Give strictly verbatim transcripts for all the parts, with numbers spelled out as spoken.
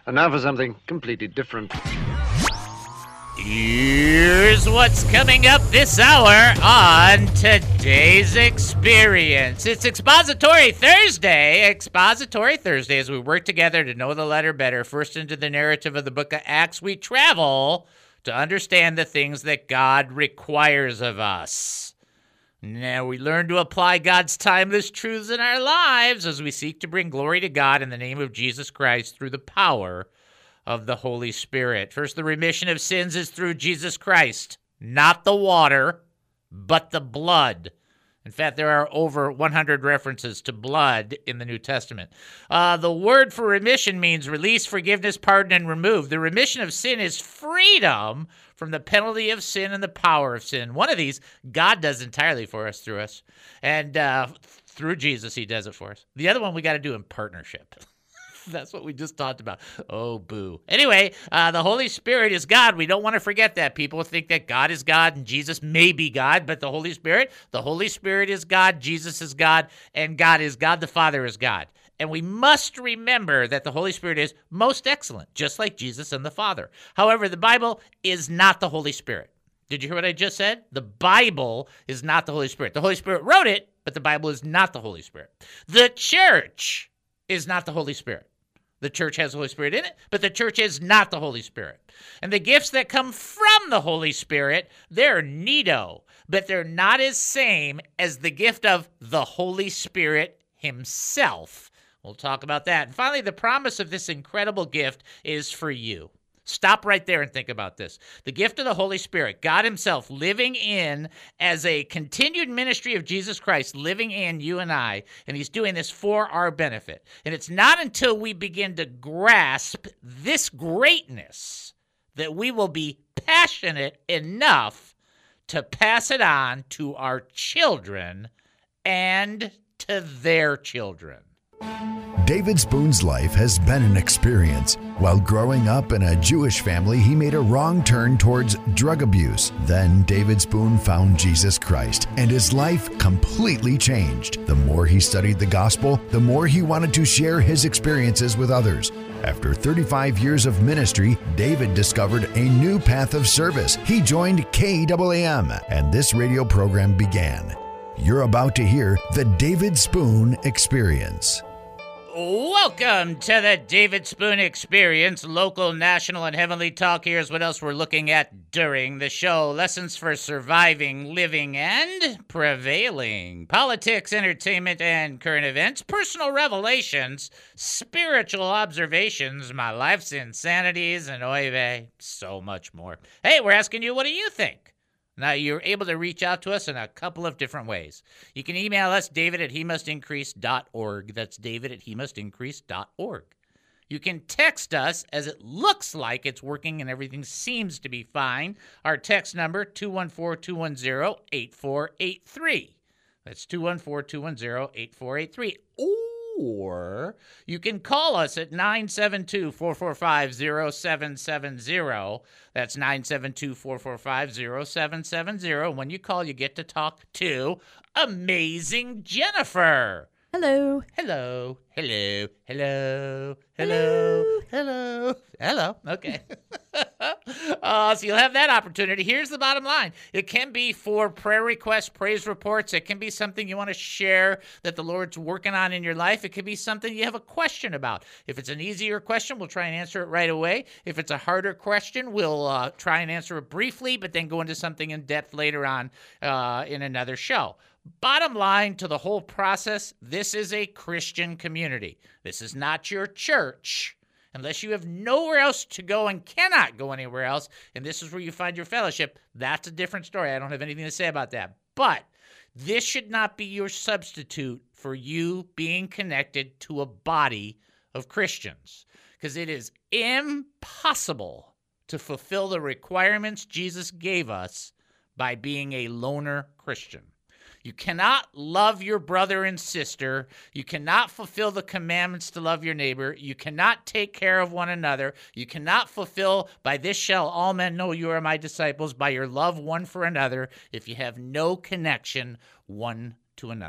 And now for something completely different. Here's what's coming up this hour on today's experience. It's Expository Thursday. Expository Thursday, as we work together to know the letter better. First into the narrative of the book of Acts, we travel to understand the things that God requires of us. Now we learn to apply God's timeless truths in our lives as we seek to bring glory to God in the name of Jesus Christ through the power of the Holy Spirit. First, the remission of sins is through Jesus Christ, not the water, but the blood. In fact, there are over one hundred references to blood in the New Testament. Uh, the word for remission means release, forgiveness, pardon, and remove. The remission of sin is freedom from the penalty of sin and the power of sin. One of these, God does entirely for us through us. And uh, through Jesus, he does it for us. The other one we got to do in partnership. That's what we just talked about. Oh, boo. Anyway, uh, the Holy Spirit is God. We don't want to forget that. People think that God is God and Jesus may be God, but the Holy Spirit, the Holy Spirit is God, Jesus is God, and God is God, the Father is God. And we must remember that the Holy Spirit is most excellent, just like Jesus and the Father. However, the Bible is not the Holy Spirit. Did you hear what I just said? The Bible is not the Holy Spirit. The Holy Spirit wrote it, but the Bible is not the Holy Spirit. The church is not the Holy Spirit. The church has the Holy Spirit in it, but the church is not the Holy Spirit. And the gifts that come from the Holy Spirit, they're neato, but they're not as same as the gift of the Holy Spirit himself. We'll talk about that. And finally, the promise of this incredible gift is for you. Stop right there and think about this. The gift of the Holy Spirit, God himself living in as a continued ministry of Jesus Christ, living in you and I, and he's doing this for our benefit. And it's not until we begin to grasp this greatness that we will be passionate enough to pass it on to our children and to their children. David Spoon's life has been an experience. While growing up in a Jewish family, he made a wrong turn towards drug abuse. Then David Spoon found Jesus Christ, and his life completely changed. The more he studied the gospel, the more he wanted to share his experiences with others. After thirty-five years of ministry, David discovered a new path of service. He joined K A A M, and this radio program began. You're about to hear the David Spoon Experience. Welcome to the David Spoon Experience, local, national, and heavenly talk. Here's what else we're looking at during the show. Lessons for surviving, living, and prevailing. Politics, entertainment, and current events. Personal revelations. Spiritual observations. My life's insanities. And oy vey, so much more. Hey, we're asking you, what do you think? Now, you're able to reach out to us in a couple of different ways. You can email us, david at he must increase dot org. That's david at he must increase dot org. You can text us, as it looks like it's working and everything seems to be fine. Our text number, two one four, two one zero, eight four eight three. That's two one four, two one zero, eight four eight three. Or you can call us at nine seven two, four four five, zero seven seven zero. That's nine seven two, four four five, zero seven seven zero. When you call, you get to talk to Amazing Jennifer. Hello. Hello. Hello. Hello. Hello. Hello. Hello. Okay. uh, so you'll have that opportunity. Here's the bottom line. It can be for prayer requests, praise reports. It can be something you want to share that the Lord's working on in your life. It could be something you have a question about. If it's an easier question, we'll try and answer it right away. If it's a harder question, we'll uh, try and answer it briefly, but then go into something in depth later on uh, in another show. Bottom line to the whole process, this is a Christian community. This is not your church. Unless you have nowhere else to go and cannot go anywhere else, and this is where you find your fellowship, that's a different story. I don't have anything to say about that. But this should not be your substitute for you being connected to a body of Christians, because it is impossible to fulfill the requirements Jesus gave us by being a loner Christian. You cannot love your brother and sister. You cannot fulfill the commandments to love your neighbor. You cannot take care of one another. You cannot fulfill, by this shall all men know you are my disciples, by your love one for another, if you have no connection one to another.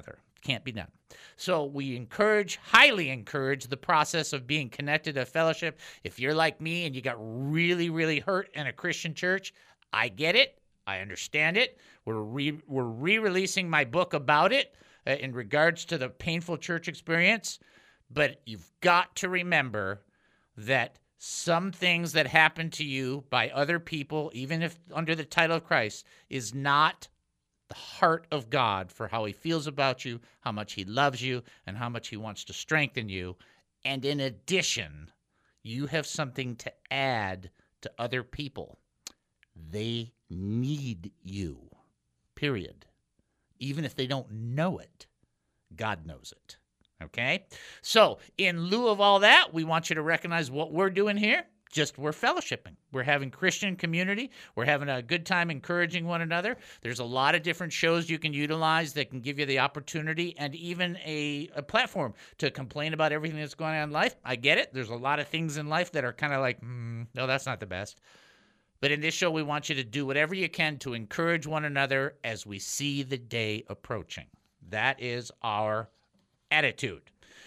can't be done. So we encourage, highly encourage the process of being connected to fellowship. If you're like me and you got really, really hurt in a Christian church, I get it. I understand it. We're re- we're re-releasing my book about it uh, in regards to the painful church experience. But you've got to remember that some things that happen to you by other people, even if under the title of Christ, is not the heart of God for how he feels about you, how much he loves you, and how much he wants to strengthen you. And in addition, you have something to add to other people. They need you, period. Even if they don't know it, God knows it. Okay? So, in lieu of all that, we want you to recognize what we're doing here. Just we're fellowshipping. We're having Christian community. We're having a good time encouraging one another. There's a lot of different shows you can utilize that can give you the opportunity and even a, a platform to complain about everything that's going on in life. I get it. There's a lot of things in life that are kind of like, mm, no, that's not the best. But in this show, we want you to do whatever you can to encourage one another as we see the day approaching. That is our attitude.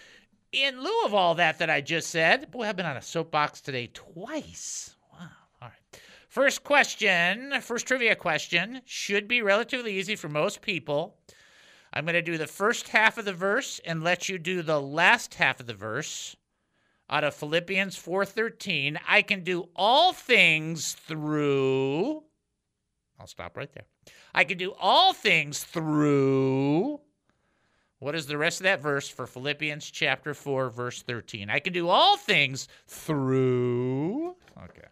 In lieu of all that that I just said, boy, I've been on a soapbox today twice. Wow. All right. First question, first trivia question, should be relatively easy for most people. I'm going to do the first half of the verse and let you do the last half of the verse out of Philippians four thirteen. I can do all things through, I'll stop right there. I can do all things through, what is the rest of that verse for Philippians chapter four, verse thirteen? I can do all things through, okay.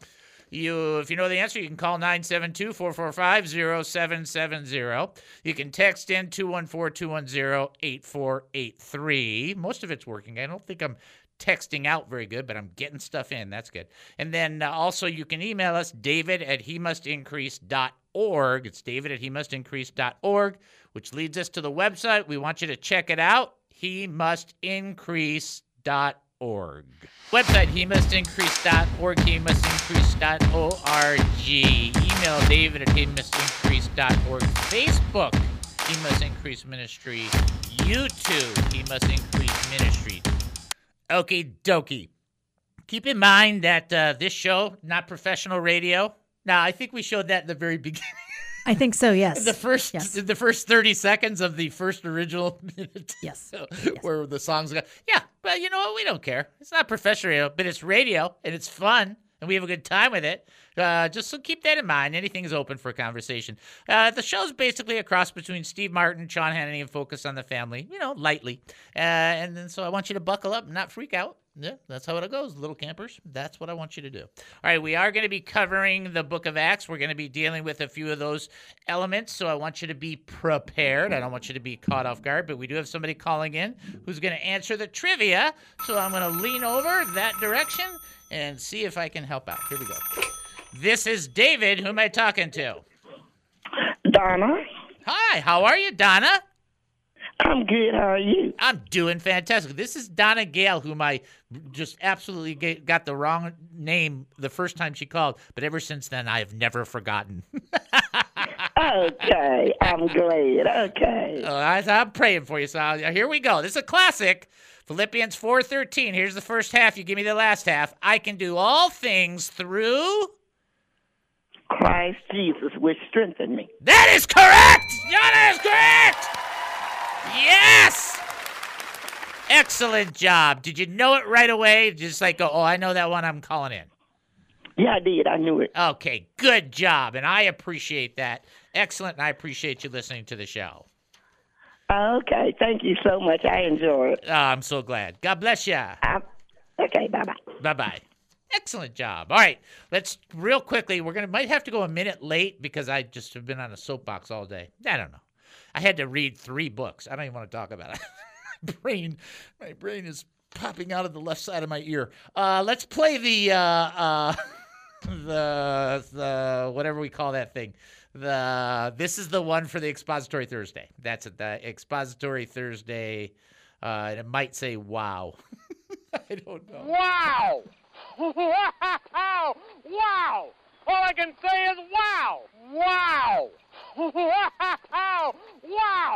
You, if you know the answer, you can call nine seven two, four four five, zero seven seven zero. You can text in two one four, two one zero, eight four eight three. Most of it's working. I don't think I'm texting out very good, but I'm getting stuff in. That's good. And then uh, also you can email us, david at he must increase dot org. It's david at he must increase dot org, which leads us to the website. We want you to check it out, he must increase dot org. Website, he must increase dot org, he must increase dot org. Email david at he must increase dot org. Facebook, He Must Increase Ministry. YouTube, He Must Increase Ministry. Okie dokie. Keep in mind that uh, this show, not professional radio. Now, I think we showed that in the very beginning. I think so, yes. the first yes. the first thirty seconds of the first original minute. Yes. So, yes. Where the songs go. Yeah, but you know what? We don't care. It's not professional radio, but it's radio, and it's fun, and we have a good time with it. Uh, just so keep that in mind. Anything is open for conversation. Uh, the show's basically a cross between Steve Martin, Sean Hannity, and Focus on the Family, you know, lightly. Uh, and then so I want you to buckle up and not freak out. Yeah, that's how it goes, little campers. That's what I want you to do. All right, we are going to be covering the book of Acts. We're going to be dealing with a few of those elements, so I want you to be prepared. I don't want you to be caught off guard, but we do have somebody calling in who's going to answer the trivia, so I'm going to lean over that direction and see if I can help out. Here we go. This is David. Who am I talking to? Donna. Hi, how are you, Donna? I'm good. How are you? I'm doing fantastic. This is Donna Gale, whom I just absolutely get, got the wrong name the first time she called, but ever since then, I have never forgotten. Okay, I'm glad. Okay. Uh, I, I'm praying for you, so here we go. This is a classic, Philippians four thirteen. Here's the first half. You give me the last half. I can do all things through Christ Jesus, which strengthened me. That is correct! Donna is correct! Yes! Excellent job. Did you know it right away? Just like, oh, I know that one, I'm calling in. Yeah, I did. I knew it. Okay, good job, and I appreciate that. Excellent, and I appreciate you listening to the show. Okay, thank you so much. I enjoy it. Oh, I'm so glad. God bless you. I, okay, bye-bye. Bye-bye. Excellent job. All right, let's real quickly. We're gonna might have to go a minute late because I just have been on a soapbox all day. I don't know. I had to read three books. I don't even want to talk about it. my brain, my brain is popping out of the left side of my ear. Uh, let's play the uh, uh, the the whatever we call that thing. The this is the one for the Expository Thursday. That's it. The Expository Thursday. Uh, and it might say wow. I don't know. Wow! Wow! Wow! All I can say is wow! Wow! Wow! Wow!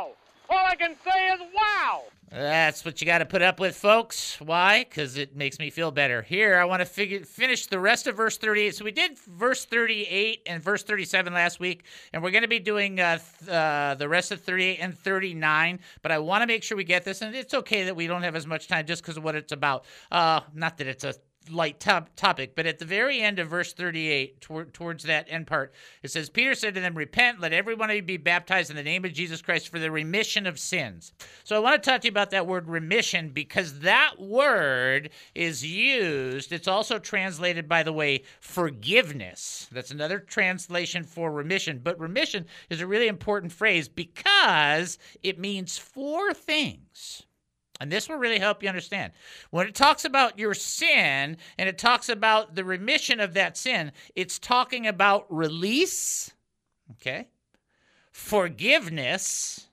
All I can say is wow. That's what you got to put up with, folks. Why? Because it makes me feel better. Here, I want to figure, finish the rest of verse thirty-eight. So we did verse thirty-eight and verse thirty-seven last week, and we're going to be doing uh, th- uh, the rest of thirty-eight and thirty-nine, but I want to make sure we get this, and it's okay that we don't have as much time just because of what it's about. Uh, not that it's a light top topic, but at the very end of verse thirty-eight, toward, towards that end part, it says, Peter said to them, repent, let every one of you be baptized in the name of Jesus Christ for the remission of sins. So I want to talk to you about that word remission, because that word is used. It's also translated, by the way, forgiveness. That's another translation for remission. But remission is a really important phrase because it means four things. And this will really help you understand. When it talks about your sin and it talks about the remission of that sin, it's talking about release, okay, forgiveness,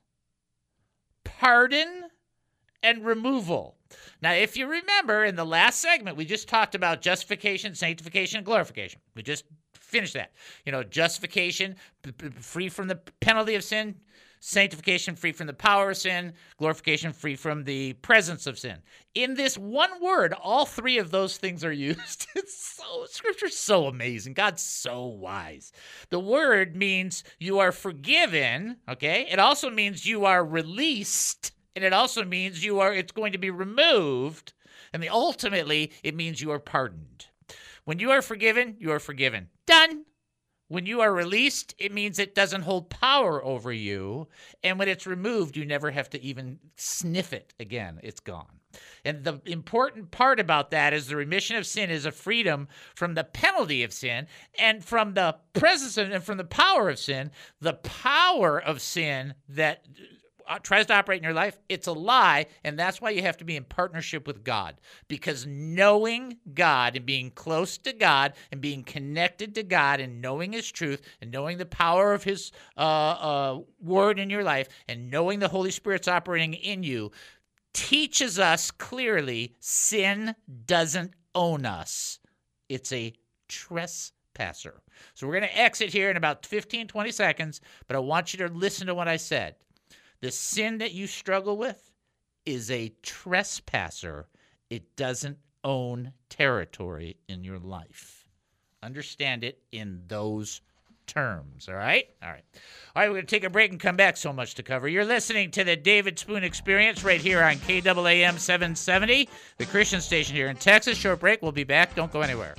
pardon, and removal. Now, if you remember, in the last segment, we just talked about justification, sanctification, and glorification. We just finished that. You know, justification, p- p- free from the penalty of sin. Sanctification, free from the power of sin. Glorification, free from the presence of sin. In this one word, all three of those things are used. It's so, Scripture's so amazing. God's so wise. The word means you are forgiven, okay? It also means you are released, and it also means you are, it's going to be removed, and the, ultimately, it means you are pardoned. When you are forgiven, you are forgiven. Done. When you are released, it means it doesn't hold power over you. And when it's removed, you never have to even sniff it again. It's gone. And the important part about that is the remission of sin is a freedom from the penalty of sin and from the presence of, and from the power of sin. The power of sin that tries to operate in your life, it's a lie, and that's why you have to be in partnership with God, because knowing God and being close to God and being connected to God and knowing His truth and knowing the power of His uh, uh, word in your life and knowing the Holy Spirit's operating in you teaches us clearly sin doesn't own us. It's a trespasser. So we're going to exit here in about fifteen, twenty seconds, but I want you to listen to what I said. The sin that you struggle with is a trespasser. It doesn't own territory in your life. Understand it in those terms, all right? All right. All right, we're going to take a break and come back. So much to cover. You're listening to the David Spoon Experience right here on K A A M seven seventy, the Christian station here in Texas. Short break. We'll be back. Don't go anywhere.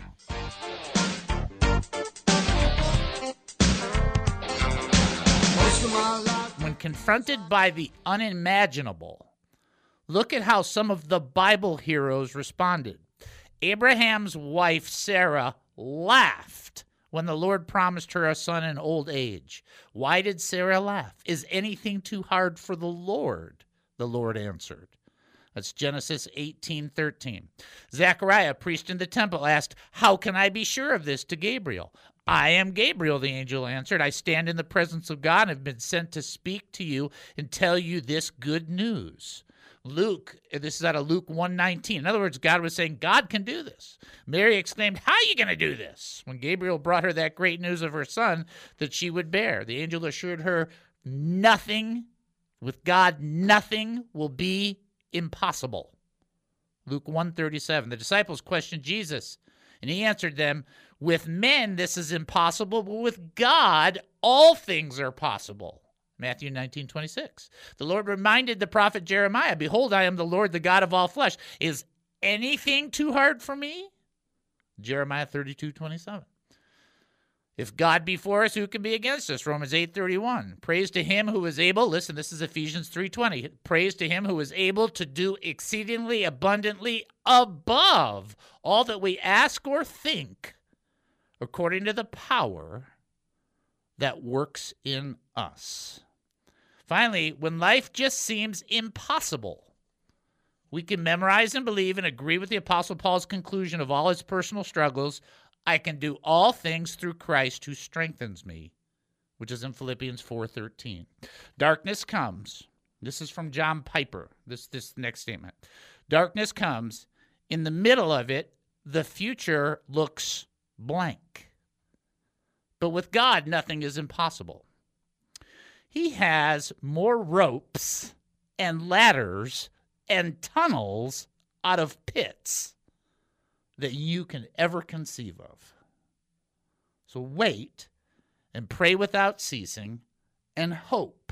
When confronted by the unimaginable, look at how some of the Bible heroes responded. Abraham's wife, Sarah, laughed when the Lord promised her a son in old age. Why did Sarah laugh? Is anything too hard for the Lord? The Lord answered. That's Genesis eighteen thirteen. Zechariah, priest in the temple, asked, "How can I be sure of this?" to Gabriel. "I am Gabriel," the angel answered. "I stand in the presence of God and have been sent to speak to you and tell you this good news." Luke, this is out of Luke one nineteen. In other words, God was saying, God can do this. Mary exclaimed, "How are you going to do this?" when Gabriel brought her that great news of her son that she would bear. The angel assured her, nothing, with God, nothing will be impossible. Luke one thirty-seven. The disciples questioned Jesus, and he answered them, "With men this is impossible, but with God all things are possible." Matthew nineteen twenty-six. The Lord reminded the prophet Jeremiah, "Behold, I am the Lord, the God of all flesh. Is anything too hard for me?" Jeremiah thirty-two twenty-seven. If God be for us, who can be against us? Romans eight thirty-one. Praise to him who is able, listen, this is Ephesians three twenty. Praise to him who is able to do exceedingly abundantly above all that we ask or think, according to the power that works in us. Finally, when life just seems impossible, we can memorize and believe and agree with the Apostle Paul's conclusion of all his personal struggles. I can do all things through Christ who strengthens me, which is in Philippians four thirteen. Darkness comes. This is from John Piper, this, this next statement. Darkness comes. In the middle of it, the future looks blank. But with God, nothing is impossible. he has more ropes and ladders and tunnels out of pits that you can ever conceive of. So wait and pray without ceasing and hope.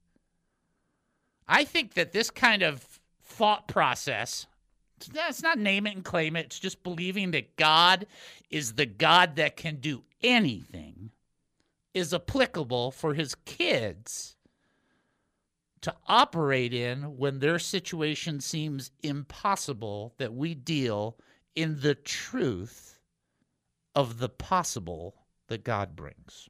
I think that this kind of thought process, it's not name it and claim it, it's just believing that God is the God that can do anything, is applicable for his kids to operate in when their situation seems impossible, that we deal in the truth of the possible that God brings.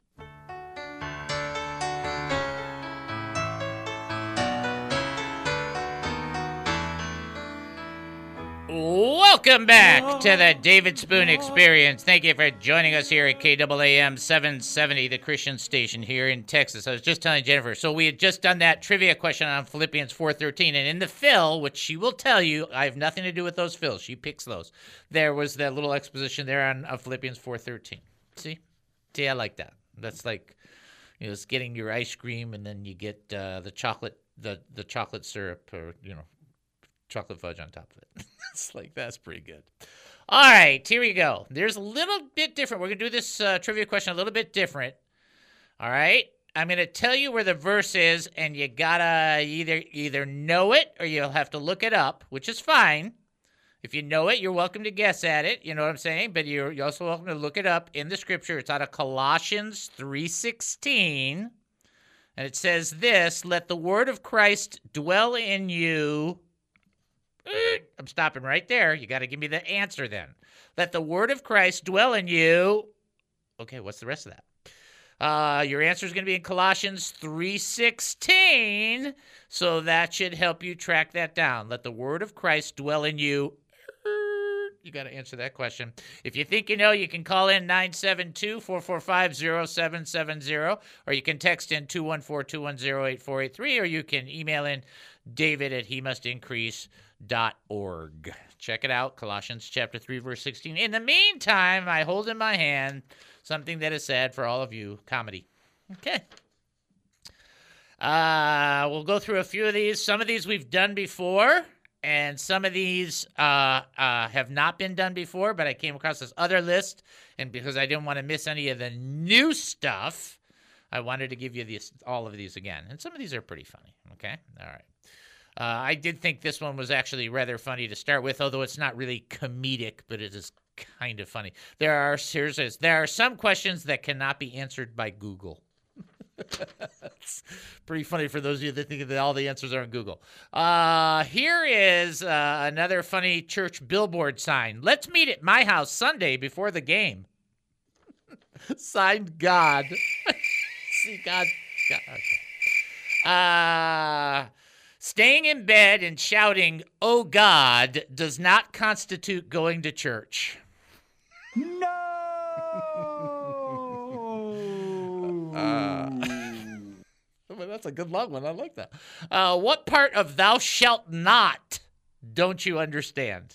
Welcome back to the David Spoon Experience. Thank you for joining us here at K A A M seven seventy, the Christian station here in Texas. I was just telling Jennifer, so we had just done that trivia question on Philippians four thirteen, and in the fill, which she will tell you, I have nothing to do with those fills. She picks those. There was that little exposition there on, on Philippians four thirteen. See? See, I like that. That's like, you know, it's getting your ice cream, and then you get uh, the chocolate, the, the chocolate syrup, or, you know, chocolate fudge on top of it. It's like, that's pretty good. All right, here we go. There's a little bit different. We're going to do this uh, trivia question a little bit different. All right? I'm going to tell you where the verse is, and you got to either either know it or you'll have to look it up, which is fine. If you know it, you're welcome to guess at it. You know what I'm saying? But you're, you're also welcome to look it up in the scripture. It's out of Colossians three sixteen. And it says this, let the word of Christ dwell in you. I'm stopping right there. You got to give me the answer then. Let the word of Christ dwell in you. Okay, what's the rest of that? Uh, your answer is going to be in Colossians three sixteen, so that should help you track that down. Let the word of Christ dwell in you. You got to answer that question. If you think you know, you can call in nine seven two, four four five, zero seven seven zero, or you can text in two one four, two one zero, eight four eight three, or you can email in David at he must increase dot org. Check it out, Colossians chapter three, verse sixteen. In the meantime, I hold in my hand something that is sad for all of you, comedy. Okay. Uh, we'll go through a few of these. Some of these we've done before, and some of these uh, uh, have not been done before, but I came across this other list, and because I didn't want to miss any of the new stuff, I wanted to give you these, all of these again. And some of these are pretty funny, okay? All right. Uh, I did think this one was actually rather funny to start with, although it's not really comedic, but it is kind of funny. There are, here's this, there are some questions that cannot be answered by Google. It's pretty funny for those of you that think that all the answers are in Google. Uh, here is uh, another funny church billboard sign. Let's meet at my house Sunday before the game. Signed, God. See, God. God. Okay. Uh, staying in bed and shouting, "Oh God," does not constitute going to church. No! uh, well, that's a good long one. I like that. Uh, what part of "thou shalt not" don't you understand?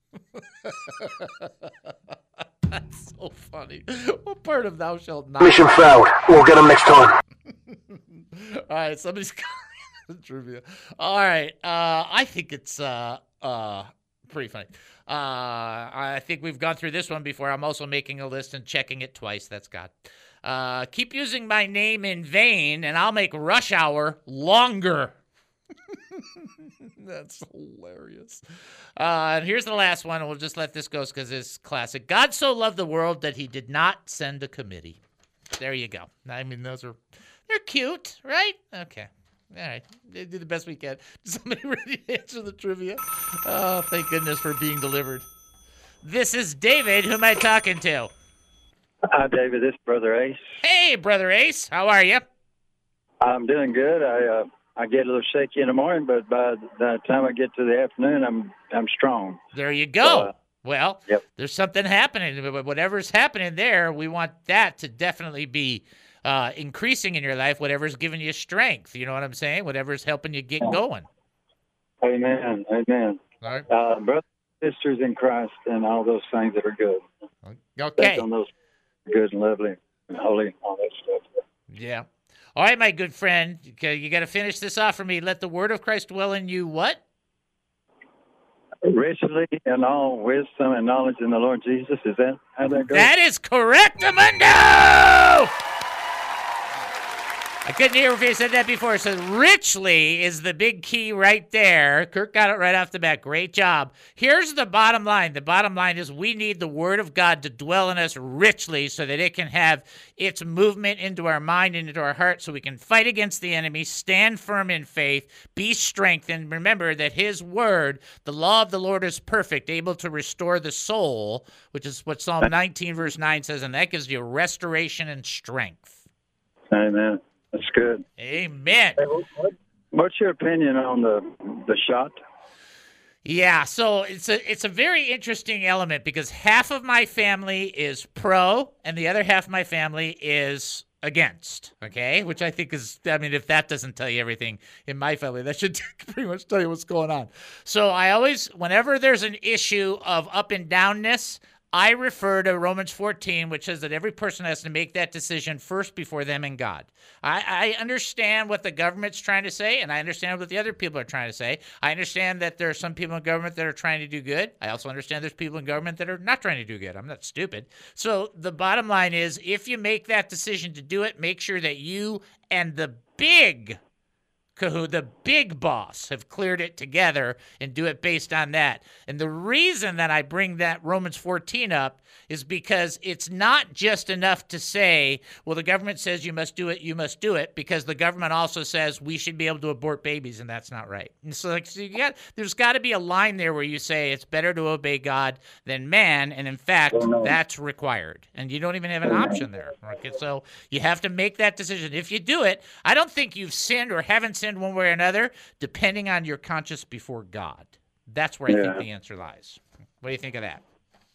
That's so funny. What part of "thou shalt not"? Mission failed. We'll get them next time. All right, somebody's trivia. All right, uh, I think it's uh, uh, pretty funny. Uh, I think we've gone through this one before. I'm also making a list and checking it twice. That's God. Uh, keep using my name in vain, and I'll make rush hour longer. That's hilarious. Uh, and here's the last one. We'll just let this go because it's classic. God so loved the world that he did not send a committee. There you go. I mean, those are, they're cute, right? Okay. All right. They do the best we can. Is somebody ready to answer the trivia? Oh, thank goodness for being delivered. This is David. Who am I talking to? Hi, David. This is Brother Ace. Hey, Brother Ace. How are you? I'm doing good. I uh, I get a little shaky in the morning, but by the time I get to the afternoon, I'm I'm strong. There you go. Uh, well, yep. There's something happening. Whatever's happening there, we want that to definitely be uh, increasing in your life. Whatever's giving you strength. You know what I'm saying? Whatever's helping you get going. Amen. Amen. All right. Uh, brothers and sisters in Christ and all those things that are good. Okay. Based on those good and lovely and holy and all that stuff. Yeah. All right, my good friend, you got to finish this off for me. Let the word of Christ dwell in you. What? Richly in all wisdom and knowledge in the Lord Jesus. Is that how that goes? That is correct, Amundo! I couldn't hear if he said that before. So richly is the big key right there. Kirk got it right off the bat. Great job. Here's the bottom line. The bottom line is we need the word of God to dwell in us richly so that it can have its movement into our mind and into our heart so we can fight against the enemy, stand firm in faith, be strengthened. Remember that his word, the law of the Lord is perfect, able to restore the soul, which is what Psalm nineteen verse nine says, and that gives you restoration and strength. Amen. That's good. Amen. Hey, what, what's your opinion on the the shot? Yeah, so it's a it's a very interesting element because half of my family is pro and the other half of my family is against, okay? Which I think is, I mean, if that doesn't tell you everything in my family, that should pretty much tell you what's going on. So I always, whenever there's an issue of up and downness, I refer to Romans fourteen, which says that every person has to make that decision first before them and God. I, I understand what the government's trying to say, and I understand what the other people are trying to say. I understand that there are some people in government that are trying to do good. I also understand there's people in government that are not trying to do good. I'm not stupid. So the bottom line is, if you make that decision to do it, make sure that you and the big Kahu, the big boss, have cleared it together and do it based on that. And the reason that I bring that Romans fourteen up is because it's not just enough to say, well, the government says you must do it, you must do it, because the government also says we should be able to abort babies, and that's not right. And so, like, so you got, there's got to be a line there where you say it's better to obey God than man, and in fact, that's required. And you don't even have an option there. Okay, so you have to make that decision. If you do it, I don't think you've sinned or haven't sinned one way or another, depending on your conscience before God. That's where I yeah. think the answer lies. What do you think of that?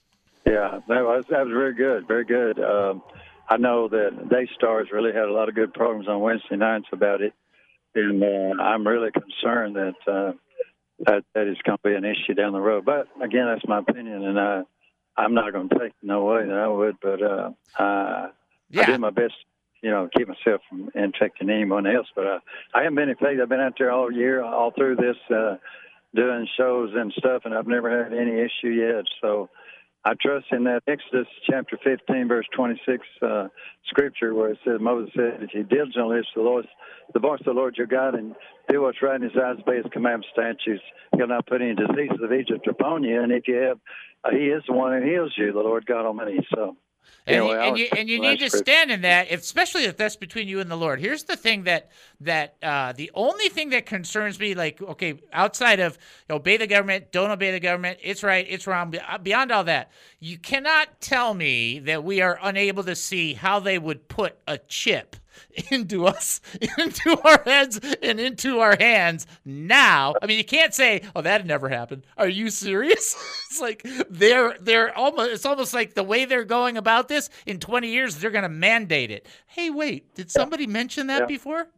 Yeah, that was that was very good, very good. Um, I know that Daystar's really had a lot of good programs on Wednesday nights about it, and uh, I'm really concerned that uh, that that is going to be an issue down the road. But again, that's my opinion, and I I'm not going to take it no way that I would. But uh, uh, yeah. I did my best, you know, keep myself from infecting anyone else. But uh, I haven't been infected. I've been out there all year, all through this, uh, doing shows and stuff, and I've never had any issue yet. So I trust in that Exodus chapter fifteen, verse twenty-six uh, scripture where it says, Moses said, if you diligently listen to the, Lord, the voice of the Lord your God and do what's right in his eyes, obey his commandments, statutes, he'll not put any diseases of Egypt upon you. And if you have, uh, he is the one who heals you, the Lord God Almighty. So. And, Anyway, you, and, you, and you need to stand in that, especially if that's between you and the Lord. Here's the thing that that uh, the only thing that concerns me, like, okay, outside of obey the government, don't obey the government, it's right, it's wrong, beyond all that, you cannot tell me that we are unable to see how they would put a chip into us, into our heads and into our hands now. I mean, you can't say, oh, that never happened. Are you serious? It's like they're they're almost it's almost like the way they're going about this, in twenty years they're going to mandate it. Hey, wait, did somebody yeah. mention that yeah. before?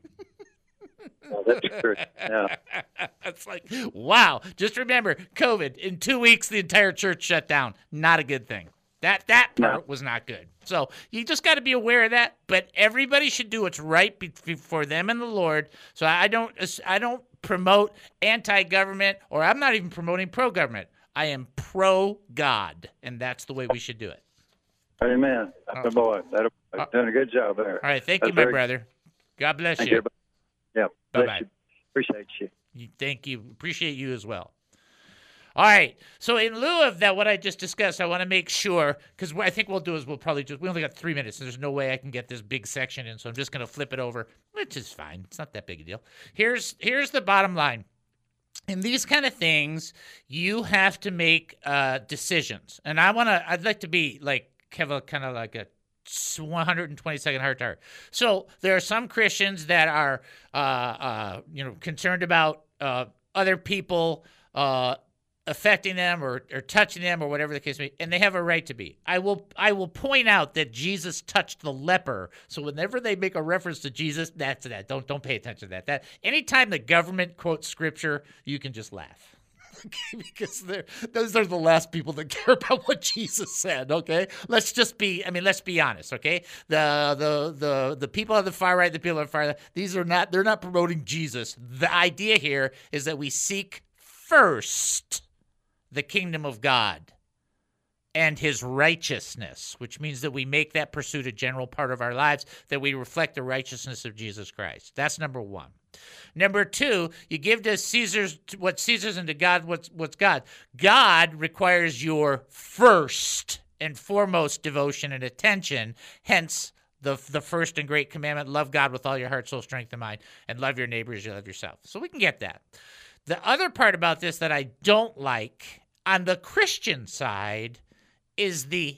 Oh, that's true. Yeah. It's like, wow. Just remember, COVID, in two weeks the entire church shut down. Not a good thing. That that part no. was not good. So you just got to be aware of that. But everybody should do what's right for them and the Lord. So I don't I don't promote anti-government, or I'm not even promoting pro-government. I am pro-God, and that's the way we should do it. Amen. That's a boy. That's uh, doing a good job there. All right. Thank that's you, my very, brother. God bless thank you. you. Yeah. Bye-bye. You. Appreciate you. you. Thank you. Appreciate you as well. All right. So in lieu of that, what I just discussed, I want to make sure, because what I think we'll do is we'll probably just, we only got three minutes, and there's no way I can get this big section in, so I'm just going to flip it over, which is fine. It's not that big a deal. Here's here's the bottom line. In these kind of things, you have to make uh, decisions. And I want to, I'd like to be like, have a kind of like a one hundred twenty second heart to heart. So there are some Christians that are, uh, uh, you know, concerned about uh, other people uh, affecting them or, or touching them or whatever the case may be, and they have a right to be. I will I will point out that Jesus touched the leper. So whenever they make a reference to Jesus, that's that. Don't don't pay attention to that. That anytime the government quotes scripture, you can just laugh. okay? Because they're, those are the last people that care about what Jesus said, okay? Let's just be, I mean, let's be honest, okay? The the the the people on the far right, the people on the far left, these are not, they're not promoting Jesus. The idea here is that we seek first the kingdom of God and his righteousness, which means that we make that pursuit a general part of our lives, that we reflect the righteousness of Jesus Christ. That's number one. Number two, you give to Caesar's what's Caesar's and to God what's what's God. God requires your first and foremost devotion and attention, hence the the first and great commandment, love God with all your heart, soul, strength, and mind, and love your neighbor as you love yourself. So we can get that. The other part about this that I don't like on the Christian side is the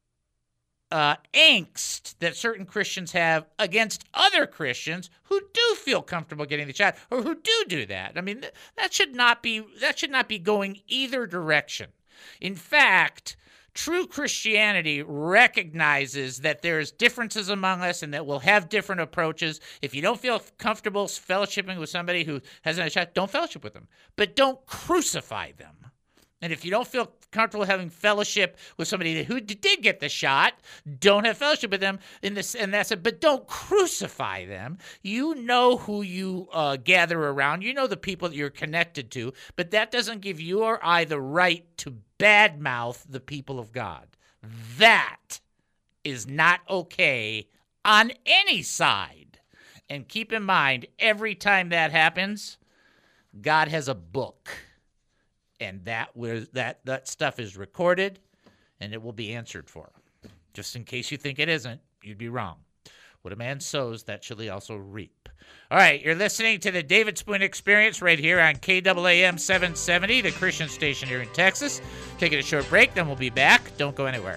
uh, angst that certain Christians have against other Christians who do feel comfortable getting the shot or who do do that. I mean, th- that should not be that should not be going either direction. In fact, true Christianity recognizes that there's differences among us and that we'll have different approaches. If you don't feel comfortable fellowshipping with somebody who hasn't had a shot, don't fellowship with them, but don't crucify them. And if you don't feel comfortable having fellowship with somebody who did get the shot, don't have fellowship with them. In this, and that's it. But don't crucify them. You know who you uh, gather around. You know the people that you're connected to. But that doesn't give you or I the right to badmouth the people of God. That is not okay on any side. And keep in mind, every time that happens, God has a book. And that was that that stuff is recorded, and it will be answered for. Just in case you think it isn't, you'd be wrong. What a man sows, that shall he also reap. All right, you're listening to the David Spoon Experience right here on K A A M seven seventy, the Christian station here in Texas. Taking a short break, then we'll be back. Don't go anywhere.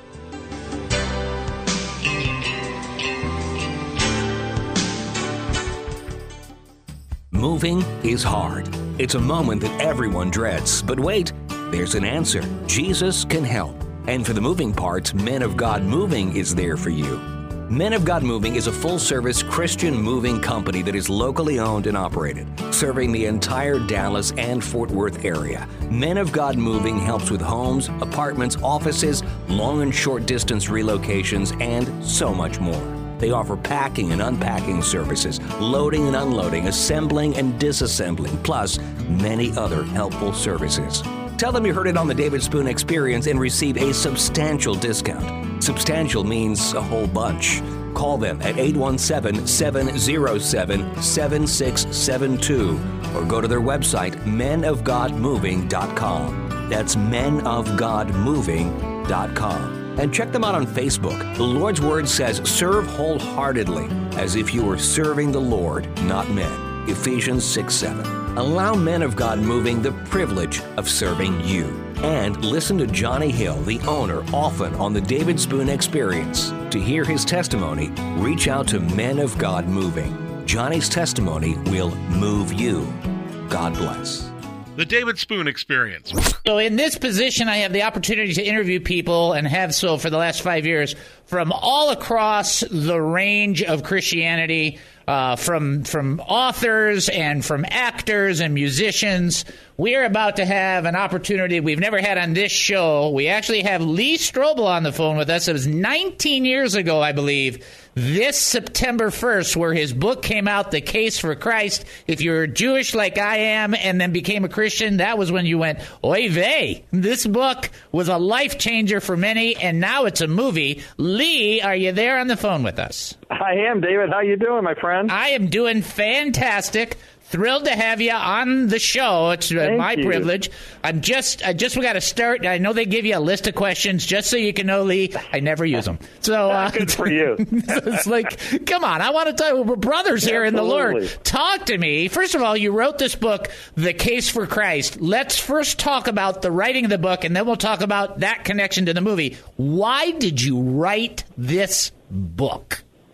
Moving is hard. It's a moment that everyone dreads. But wait, there's an answer. Jesus can help. And for the moving parts, Men of God Moving is there for you. Men of God Moving is a full-service Christian moving company that is locally owned and operated, serving the entire Dallas and Fort Worth area. Men of God Moving helps with homes, apartments, offices, long and short distance relocations, and so much more. They offer packing and unpacking services, loading and unloading, assembling and disassembling, plus many other helpful services. Tell them you heard it on the David Spoon Experience and receive a substantial discount. Substantial means a whole bunch. Call them at eight one seven, seven zero seven, seven six seven two or go to their website, men of god moving dot com. That's men of god moving dot com. And check them out on Facebook. The Lord's Word says, serve wholeheartedly, as if you were serving the Lord, not men. Ephesians six seven. Allow Men of God Moving the privilege of serving you. And listen to Johnny Hill, the owner, often on the David Spoon Experience. To hear his testimony, reach out to Men of God Moving. Johnny's testimony will move you. God bless. The David Spoon Experience. So in this position, I have the opportunity to interview people, and have so for the last five years, from all across the range of Christianity, uh, from from authors and from actors and musicians. We are about to have an opportunity we've never had on this show. We actually have Lee Strobel on the phone with us. It was nineteen years ago, I believe, this September first, where his book came out, The Case for Christ. If you're Jewish like I am and then became a Christian, that was when you went, oy vey. This book was a life changer for many, and now it's a movie. Lee, are you there on the phone with us? I am, David. How you doing, my friend? I am doing fantastic. Thrilled to have you on the show. It's uh, my you. privilege. I'm just, I just we got to start. I know they give you a list of questions just so you can know, Lee. I never use them. So uh, good for you. It's like, come on, I want to talk. We're brothers here in the Lord. Talk to me. First of all, you wrote this book, The Case for Christ. Let's first talk about the writing of the book, and then we'll talk about that connection to the movie. Why did you write this book?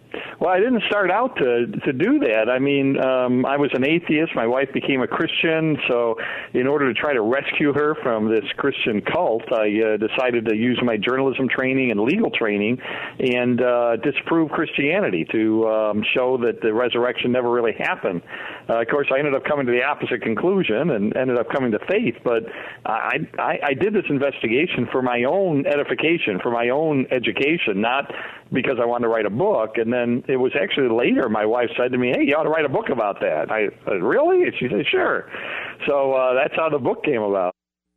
Well, I didn't start out to to do that. I mean, um, I was an atheist. My wife became a Christian, so in order to try to rescue her from this Christian cult, I uh, decided to use my journalism training and legal training and uh, disprove Christianity to um, show that the resurrection never really happened. Uh, of course, I ended up coming to the opposite conclusion and ended up coming to faith, but I, I, I did this investigation for my own edification, for my own education, not because I wanted to write a book. And then it was actually later my wife said to me, hey, you ought to write a book about that. I said, really? And she said, sure. So uh, that's how the book came about.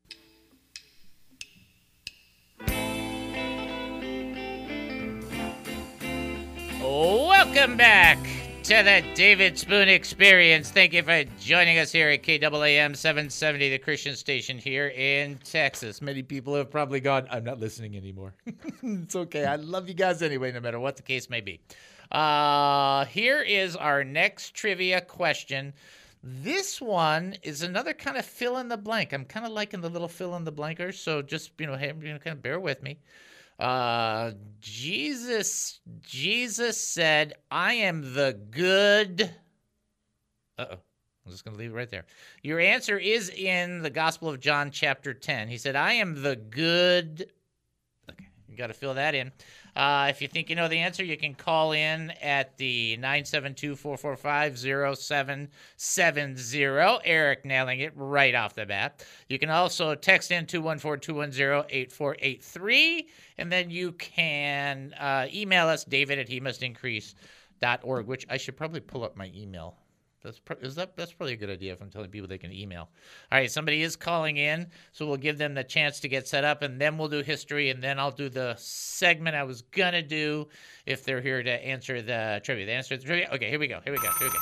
Welcome back to the David Spoon Experience. Thank you for joining us here at K A A M seven seventy, the Christian station here in Texas. Many people have probably gone, I'm not listening anymore. It's okay. I love you guys anyway, no matter what the case may be. Uh, here is our next trivia question. This one is another kind of fill in the blank. I'm kind of liking the little fill in the blankers, so just, you know, hey, you know, kind of bear with me. Uh, Jesus, Jesus said, I am the good. Uh-oh. I'm just going to leave it right there. Your answer is in the Gospel of John, chapter ten. He said, I am the good. Okay, you got to fill that in. Uh, if you think you know the answer, you can call in at the nine seven two, four four five, zero seven seven zero. Eric nailing it right off the bat. You can also text in two one four, two one zero, eight four eight three. And then you can uh, email us, David at he must increase dot org, which I should probably pull up my email. That's pro- is that that's probably a good idea if I'm telling people they can email. All right, somebody is calling in, so we'll give them the chance to get set up, and then we'll do history, and then I'll do the segment I was gonna do if they're here to answer the trivia. The answer to the trivia. Okay, here we go. Here we go. Here we go.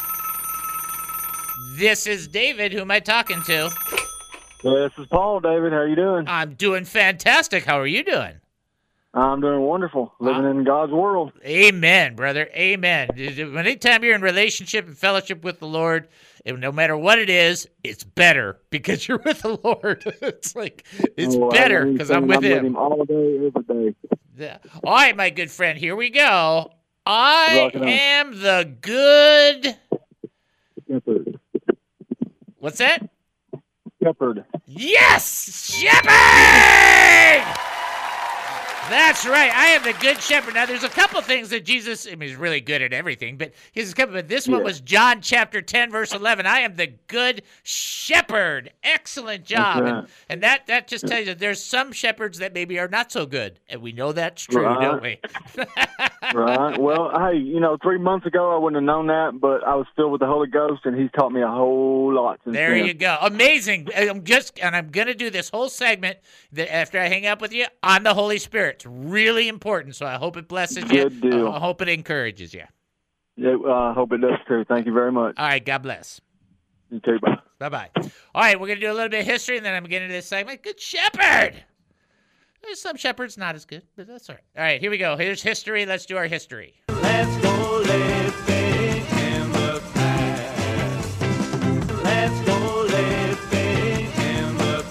This is David. Who am I talking to? Yeah, this is Paul. David, how are you doing? I'm doing fantastic. How are you doing? I'm doing wonderful, living uh, in God's world. Amen, brother. Amen. Anytime you're in relationship and fellowship with the Lord, no matter what it is, it's better because you're with the Lord. It's like, it's oh, better because I'm with I'm him. with him all day, every day. Yeah. All right, my good friend, here we go. I am the good... Shepherd. What's that? Shepherd. Yes! Shepherd! That's right. I am the good shepherd. Now, there's a couple things that Jesus, I mean, he's really good at everything, but he's a couple, but this yeah. one was John chapter ten, verse eleven. I am the good shepherd. Excellent job. Right. And, and that, that just tells you that there's some shepherds that maybe are not so good, and we know that's true, right. don't we? Right. Well, hey, you know, three months ago I wouldn't have known that, but I was filled with the Holy Ghost, and he's taught me a whole lot since There then. you go. Amazing. I'm just, and I'm going to do this whole segment that after I hang up with you on the Holy Spirit. It's really important, so I hope it blesses you. Good deal. I hope it encourages you. Yeah, I uh, hope it does too. Thank you very much. All right, God bless. You too, bye. Bye-bye. All right, we're going to do a little bit of history, and then I'm getting into this segment. Good shepherd. There's some shepherds not as good, but that's all right. All right, here we go. Here's history. Let's do our history. Let's go living in the past. Let's go living in the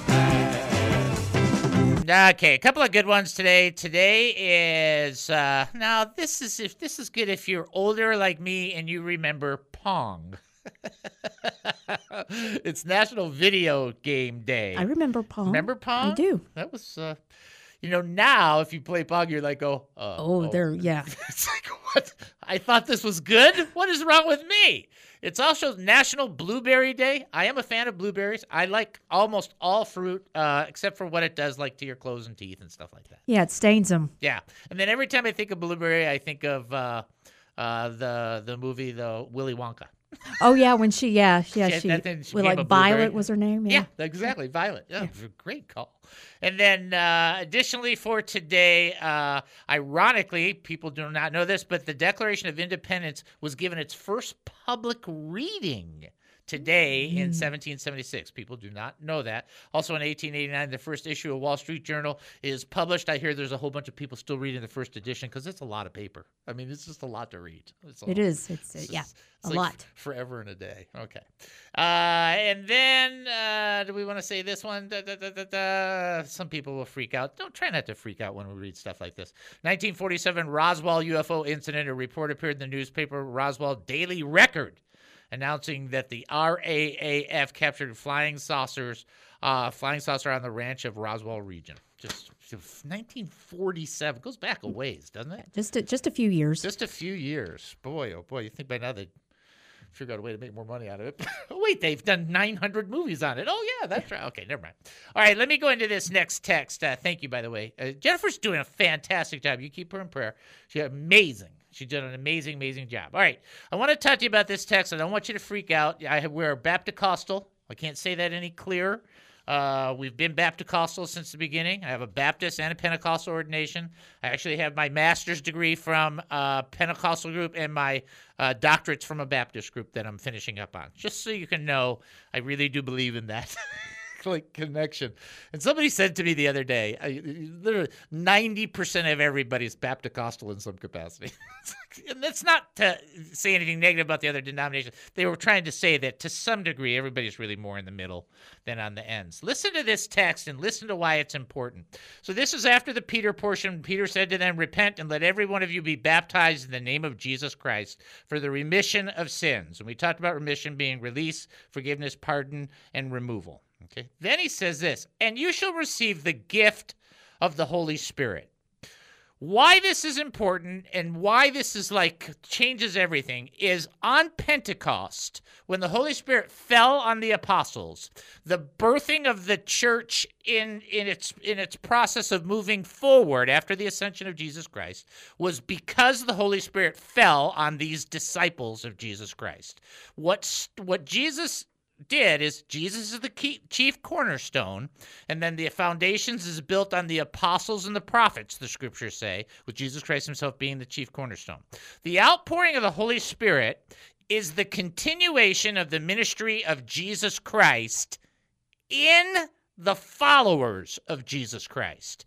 past. Okay, a couple of good ones today. Today is uh, now this is if this is good if you're older like me and you remember Pong. It's National Video Game Day. I remember Pong. Remember Pong? I do. That was, uh, you know, now if you play Pong, you're like, oh, uh, oh, oh, there, yeah. It's like, what? I thought this was good. What is wrong with me? It's also National Blueberry Day. I am a fan of blueberries. I like almost all fruit, uh, except for what it does, like to your clothes and teeth and stuff like that. Yeah, it stains them. Yeah, and then every time I think of blueberry, I think of uh, uh, the the movie, the Willy Wonka. Oh yeah, when she yeah yeah she, she, she, she well, like Violet was her name. Yeah, yeah exactly, Violet. Yeah, yeah. Great call. And then uh, additionally for today, uh, ironically, people do not know this, but the Declaration of Independence was given its first public reading today in seventeen seventy-six. People do not know that. Also in eighteen eighty-nine, the first issue of Wall Street Journal is published. I hear there's a whole bunch of people still reading the first edition because it's a lot of paper. I mean, it's just a lot to read. It's a it lot. is. It's, It's uh, yeah, just- a it's like lot. Forever and a day. Okay. Uh, and then, uh, do we want to say this one? Da, da, da, da, da. Some people will freak out. Don't try not to freak out when we read stuff like this. nineteen forty-seven Roswell U F O incident. A report appeared in the newspaper Roswell Daily Record announcing that the R A A F captured flying saucers, uh, flying saucer on the ranch of Roswell region. Just nineteen forty-seven. Goes back a ways, doesn't it? Just a, just a few years. Just a few years. Boy, oh boy, you think by now they'd figure out a way to make more money out of it. Oh, wait, they've done nine hundred movies on it. Oh, yeah, that's right. Okay, never mind. All right, let me go into this next text. Uh, thank you, by the way. Uh, Jennifer's doing a fantastic job. You keep her in prayer. She's amazing. She's done an amazing, amazing job. All right, I want to talk to you about this text. I don't want you to freak out. I have, we're Baptist-Costal. I can't say that any clearer. Uh, we've been Baptist-Costal since the beginning. I have a Baptist and a Pentecostal ordination. I actually have my master's degree from a Pentecostal group and my uh, doctorates from a Baptist group that I'm finishing up on. Just so you can know, I really do believe in that. Like connection. And somebody said to me the other day, I, literally ninety percent of everybody's Baptist-Costal in some capacity. And that's not to say anything negative about the other denominations. They were trying to say that to some degree, everybody's really more in the middle than on the ends. Listen to this text and listen to why it's important. So this is after the Peter portion. Peter said to them, repent and let every one of you be baptized in the name of Jesus Christ for the remission of sins. And we talked about remission being release, forgiveness, pardon, and removal. Okay. Then he says this, and you shall receive the gift of the Holy Spirit. Why this is important and why this is like changes everything is on Pentecost, when the Holy Spirit fell on the apostles, the birthing of the church in, in its in its process of moving forward after the ascension of Jesus Christ was because the Holy Spirit fell on these disciples of Jesus Christ. What, what Jesus did is Jesus is the key, chief cornerstone, and then the foundations is built on the apostles and the prophets, the scriptures say, with Jesus Christ himself being the chief cornerstone. The outpouring of the Holy Spirit is the continuation of the ministry of Jesus Christ in the followers of Jesus Christ.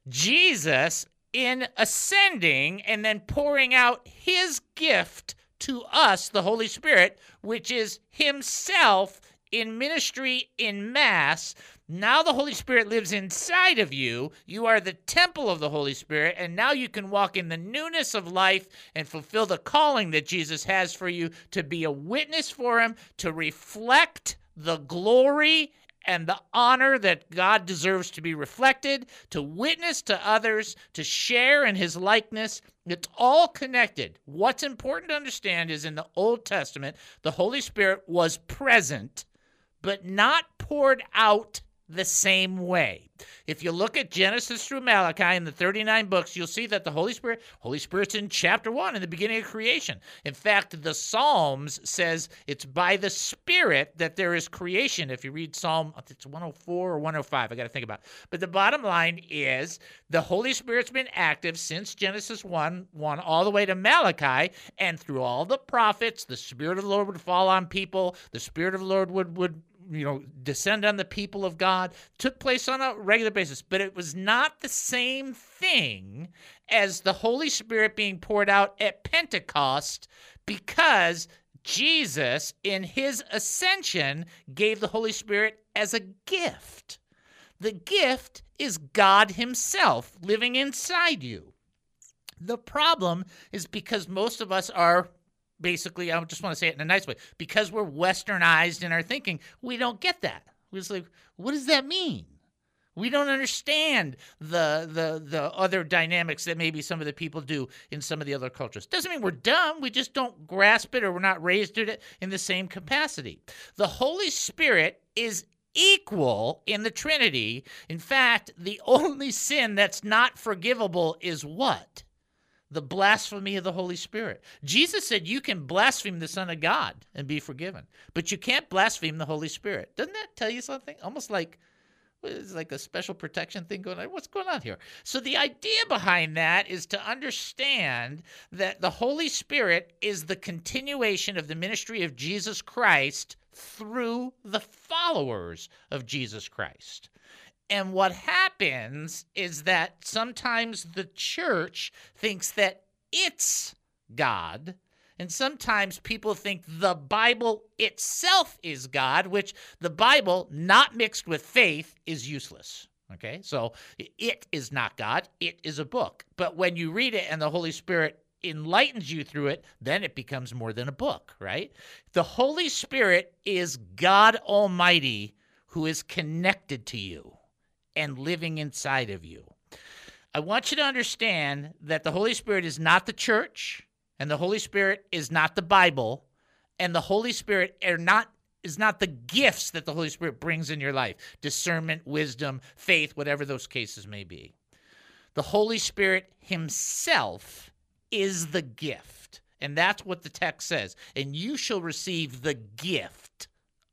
Jesus, in ascending and then pouring out his gift to us, the Holy Spirit, which is himself in ministry in mass. Now the Holy Spirit lives inside of you. You are the temple of the Holy Spirit, and now you can walk in the newness of life and fulfill the calling that Jesus has for you to be a witness for him, to reflect the glory and the honor that God deserves to be reflected, to witness to others, to share in his likeness. It's all connected. What's important to understand is in the Old Testament, the Holy Spirit was present, but not poured out the same way. If you look at Genesis through Malachi in the thirty-nine books, you'll see that the Holy Spirit, Holy Spirit's in chapter one, in the beginning of creation. In fact, the Psalms says it's by the Spirit that there is creation. If you read Psalm, it's one oh four or one oh five, I got to think about it. But the bottom line is the Holy Spirit's been active since Genesis one, one all the way to Malachi, and through all the prophets, the Spirit of the Lord would fall on people, the Spirit of the Lord would would you know, descend on the people of God, took place on a regular basis. But it was not the same thing as the Holy Spirit being poured out at Pentecost, because Jesus, in his ascension, gave the Holy Spirit as a gift. The gift is God himself living inside you. The problem is because most of us are basically, I just want to say it in a nice way, because we're westernized in our thinking, we don't get that. We're just like, what does that mean? We don't understand the the the other dynamics that maybe some of the people do in some of the other cultures. Doesn't mean we're dumb. We just don't grasp it, or we're not raised to it in the same capacity. The Holy Spirit is equal in the Trinity. In fact, the only sin that's not forgivable is what? The blasphemy of the Holy Spirit. Jesus said you can blaspheme the Son of God and be forgiven, but you can't blaspheme the Holy Spirit. Doesn't that tell you something? Almost like it's like a special protection thing going on. What's going on here? So the idea behind that is to understand that the Holy Spirit is the continuation of the ministry of Jesus Christ through the followers of Jesus Christ. And what happens is that sometimes the church thinks that it's God, and sometimes people think the Bible itself is God, which the Bible, not mixed with faith, is useless. Okay, so it is not God. It is a book. But when you read it and the Holy Spirit enlightens you through it, then it becomes more than a book, right? The Holy Spirit is God Almighty who is connected to you and living inside of you. I want you to understand that the Holy Spirit is not the church, and the Holy Spirit is not the Bible, and the Holy Spirit are not is not the gifts that the Holy Spirit brings in your life, discernment, wisdom, faith, whatever those cases may be. The Holy Spirit himself is the gift, and that's what the text says. And you shall receive the gift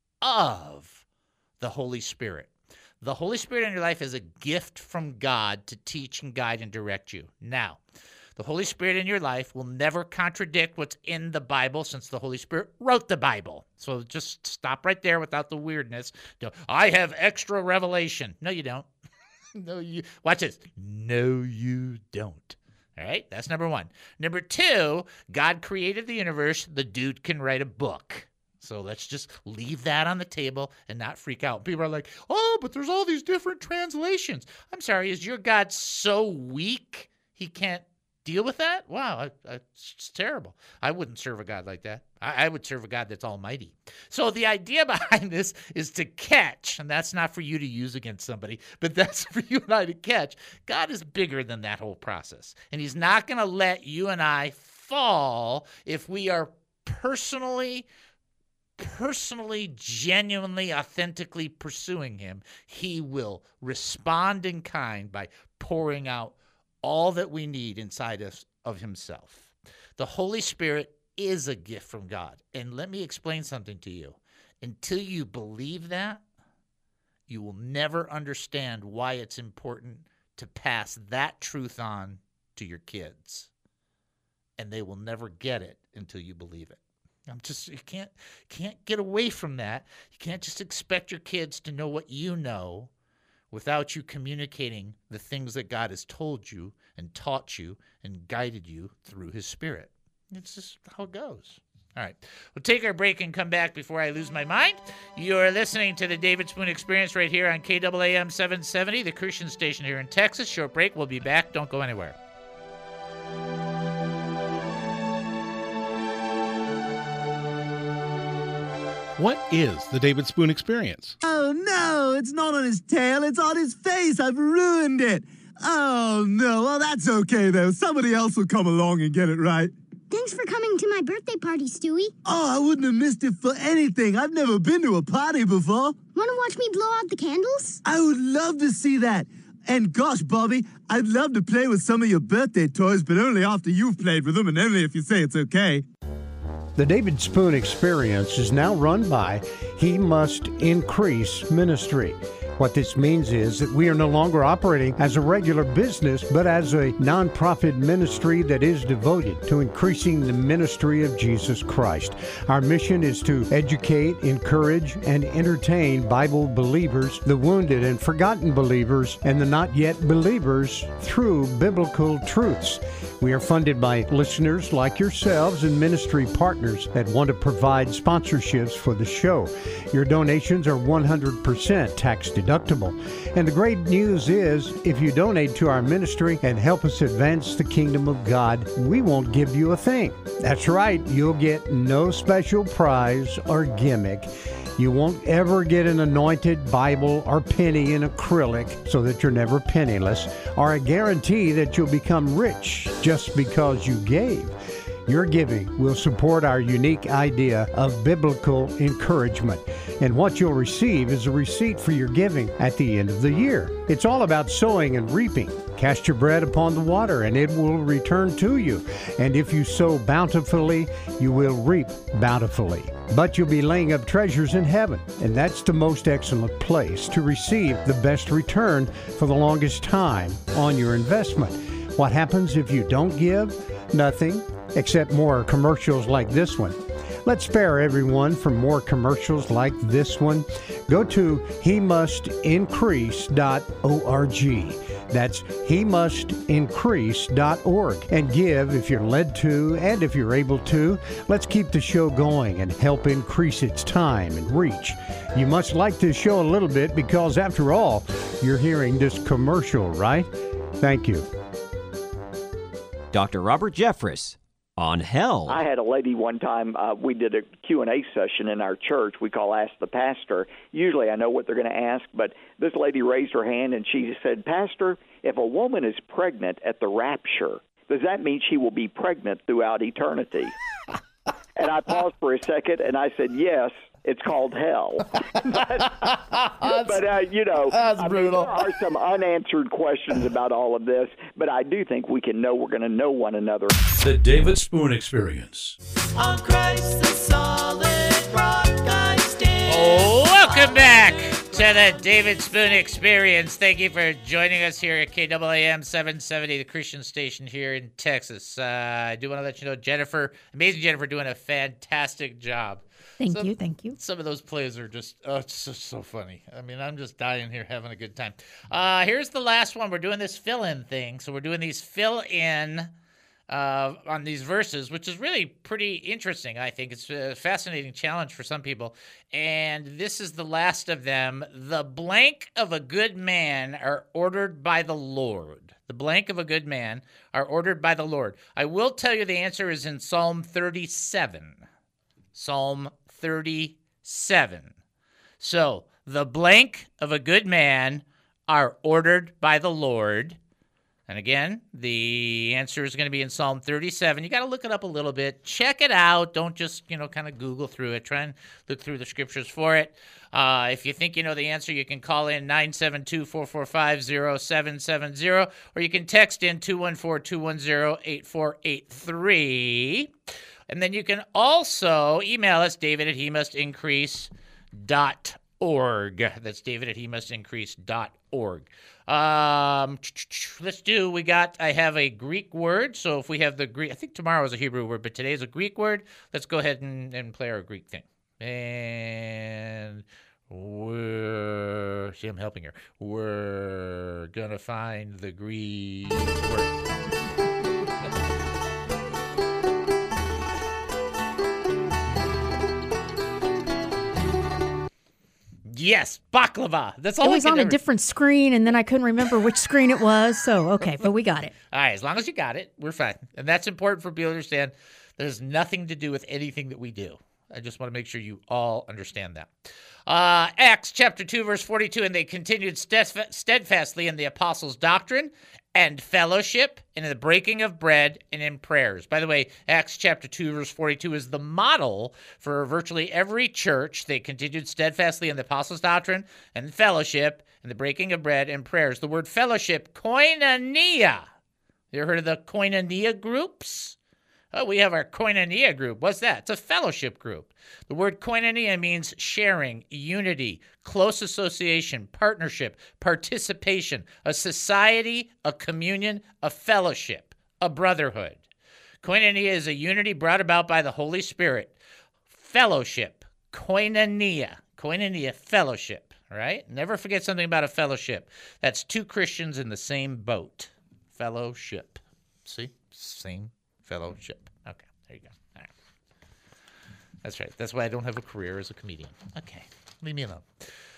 of the Holy Spirit. The Holy Spirit in your life is a gift from God to teach and guide and direct you. Now, the Holy Spirit in your life will never contradict what's in the Bible, since the Holy Spirit wrote the Bible. So just stop right there without the weirdness. I have extra revelation. No, you don't. No, you. Watch this. No, you don't. All right, that's number one. Number two, God created the universe. The dude can write a book. So let's just leave that on the table and not freak out. People are like, oh, but there's all these different translations. I'm sorry, is your God so weak he can't deal with that? Wow, I, I, it's terrible. I wouldn't serve a God like that. I, I would serve a God that's almighty. So the idea behind this is to catch, and that's not for you to use against somebody, but that's for you and I to catch. God is bigger than that whole process, and he's not going to let you and I fall if we are personally personally, genuinely, authentically pursuing him. He will respond in kind by pouring out all that we need inside us of himself. The Holy Spirit is a gift from God. And let me explain something to you. Until you believe that, you will never understand why it's important to pass that truth on to your kids. And they will never get it until you believe it. I'm just, you can't, can't get away from that. You can't just expect your kids to know what you know without you communicating the things that God has told you and taught you and guided you through his Spirit. It's just how it goes. All right. We'll take our break and come back before I lose my mind. You're listening to the David Spoon Experience right here on K A A M seven seventy, the Christian station here in Texas. Short break. We'll be back. Don't go anywhere. What is the David Spoon Experience? Oh, no, it's not on his tail. It's on his face. I've ruined it. Oh, no. Well, that's okay, though. Somebody else will come along and get it right. Thanks for coming to my birthday party, Stewie. Oh, I wouldn't have missed it for anything. I've never been to a party before. Want to watch me blow out the candles? I would love to see that. And gosh, Bobby, I'd love to play with some of your birthday toys, but only after you've played with them and only if you say it's okay. The David Spoon Experience is now run by He Must Increase Ministry. What this means is that we are no longer operating as a regular business, but as a nonprofit ministry that is devoted to increasing the ministry of Jesus Christ. Our mission is to educate, encourage, and entertain Bible believers, the wounded and forgotten believers, and the not yet believers through biblical truths. We are funded by listeners like yourselves and ministry partners that want to provide sponsorships for the show. Your donations are one hundred percent tax deductible. And the great news is, if you donate to our ministry and help us advance the kingdom of God, we won't give you a thing. That's right, you'll get no special prize or gimmick. You won't ever get an anointed Bible or penny in acrylic so that you're never penniless, or a guarantee that you'll become rich just because you gave. Your giving will support our unique idea of biblical encouragement. And what you'll receive is a receipt for your giving at the end of the year. It's all about sowing and reaping. Cast your bread upon the water, and it will return to you. And if you sow bountifully, you will reap bountifully. But you'll be laying up treasures in heaven, and that's the most excellent place to receive the best return for the longest time on your investment. What happens if you don't give? Nothing, except more commercials like this one. Let's spare everyone from more commercials like this one. Go to he must increase dot org. That's he must increase dot org. And give if you're led to and if you're able to. Let's keep the show going and help increase its time and reach. You must like this show a little bit because, after all, you're hearing this commercial, right? Thank you. Doctor Robert Jeffress on hell. I had a lady one time, uh, we did a Q and A session in our church we call Ask the Pastor. Usually I know what they're going to ask, but this lady raised her hand and she said, Pastor, if a woman is pregnant at the rapture, does that mean she will be pregnant throughout eternity? And I paused for a second and I said, yes. It's called hell. but, but uh, you know, that's I mean, brutal. there are some unanswered questions about all of this, but I do think we can know we're going to know one another. The David Spoon Experience. On Christ the solid rock I stand. Oh, welcome back to the David Spoon Experience. Thank you for joining us here at K A A M seven seventy, the Christian station here in Texas. Uh, I do want to let you know, Jennifer, amazing Jennifer, doing a fantastic job. Thank some, you, thank you. Some of those plays are just, oh, it's just so funny. I mean, I'm just dying here having a good time. Uh, here's the last one. We're doing this fill-in thing. So we're doing these fill-in uh, on these verses, which is really pretty interesting, I think. It's a fascinating challenge for some people. And this is the last of them. The blank of a good man are ordered by the Lord. The blank of a good man are ordered by the Lord. I will tell you the answer is in Psalm thirty-seven. Psalm thirty-seven. So, the blank of a good man are ordered by the Lord. And again, the answer is going to be in Psalm thirty-seven. You got to look it up a little bit. Check it out. Don't just, you know, kind of Google through it. Try and look through the scriptures for it. Uh, if you think you know the answer, you can call in nine seven two, four four five, zero seven seven zero, or you can text in two one four, two one zero, eight four eight three. And then you can also email us, David at he must increase dot org. That's David at he must increase dot org. Um, let's do, we got, I have a Greek word. So if we have the Greek, I think tomorrow is a Hebrew word, but today is a Greek word. Let's go ahead and, and play our Greek thing. And we're, see, I'm helping her. We're going to find the Greek word. Yes, baklava. That's all. It was I on ever... a different screen, and then I couldn't remember which screen it was. So, okay, but we got it. All right, as long as you got it, we're fine. And that's important for people to understand. That has nothing to do with anything that we do. I just want to make sure you all understand that. Uh, Acts chapter two, verse forty-two, and they continued steadfastly in the apostles' doctrine and fellowship, and in the breaking of bread, and in prayers. By the way, Acts chapter two, verse forty-two is the model for virtually every church. They continued steadfastly in the apostles' doctrine and fellowship, and the breaking of bread, and prayers. The word fellowship, koinonia. You ever heard of the koinonia groups? Oh, we have our koinonia group. What's that? It's a fellowship group. The word koinonia means sharing, unity, close association, partnership, participation, a society, a communion, a fellowship, a brotherhood. Koinonia is a unity brought about by the Holy Spirit. Fellowship, koinonia, koinonia, fellowship, right? Never forget something about a fellowship. That's two Christians in the same boat. Fellowship. See? Same fellowship. Okay, there you go. All right. That's right. That's why I don't have a career as a comedian. Okay, leave me alone.